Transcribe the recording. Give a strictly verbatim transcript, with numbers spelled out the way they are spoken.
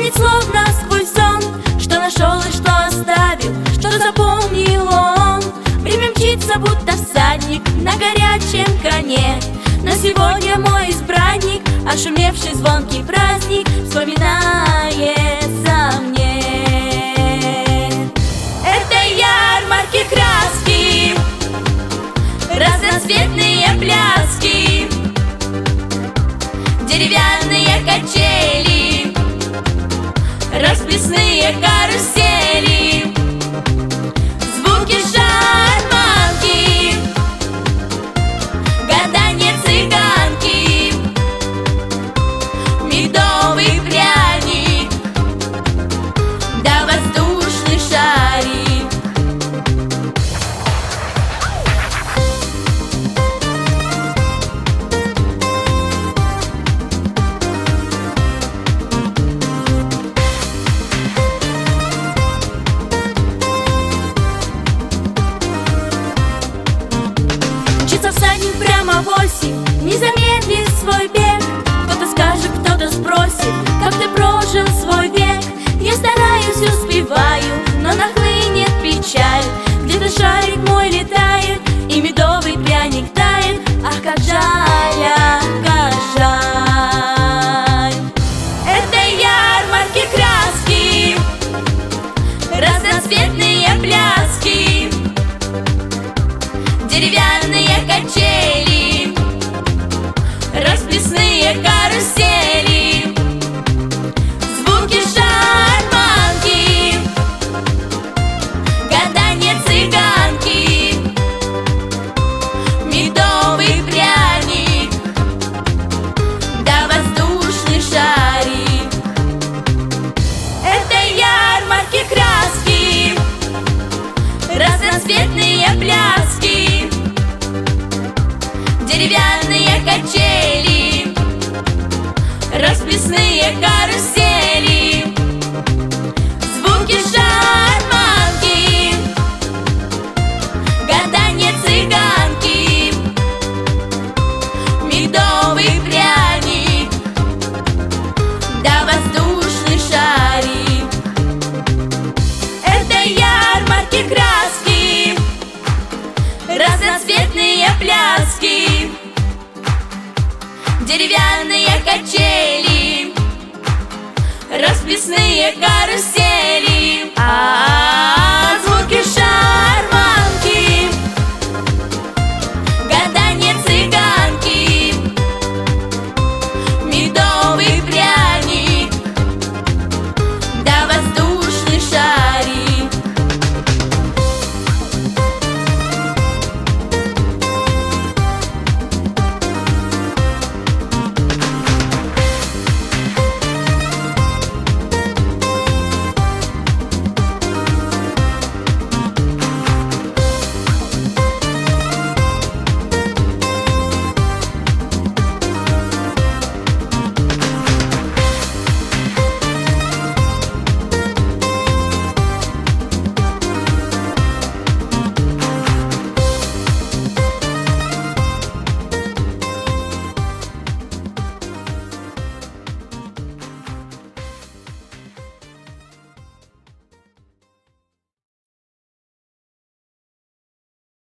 помнит словно сквозь сон, что нашел и что оставил, что запомнил он. Время мчится, будто всадник на горячем коне, но сегодня мой избранник, ошумевший звонкий праздник, вспоминается мне. Это ярмарки краски, разноцветные пляски, деревянные качели, расписные карусели, звуки шарманки, гаданье цыганки, медовый пряник, да воздушный шарик. Всадник прямо в осень, не замедлит свой бег. Кто-то скажет, кто-то спросит, как ты прожил свой век. Я стараюсь, успеваю, но нахлынет печаль. Где-то шарик мой летает, и медовый пряник тает. Ах, как жаль, ах, как жаль. Это ярмарки краски, разноцветные пляски, деревянные качели, расписные карусели, звуки шарманки, гаданье цыганки, медовый пряник, да воздушный шарик. Это ярмарки краски, разноцветные пляски, деревянные качели, расписные карусели, звуки шарманки, гаданье цыганки, медовый пряник, да воздушный шарик. Это ярмарки краски, разноцветные пляски, деревянные качели, расписные карусели.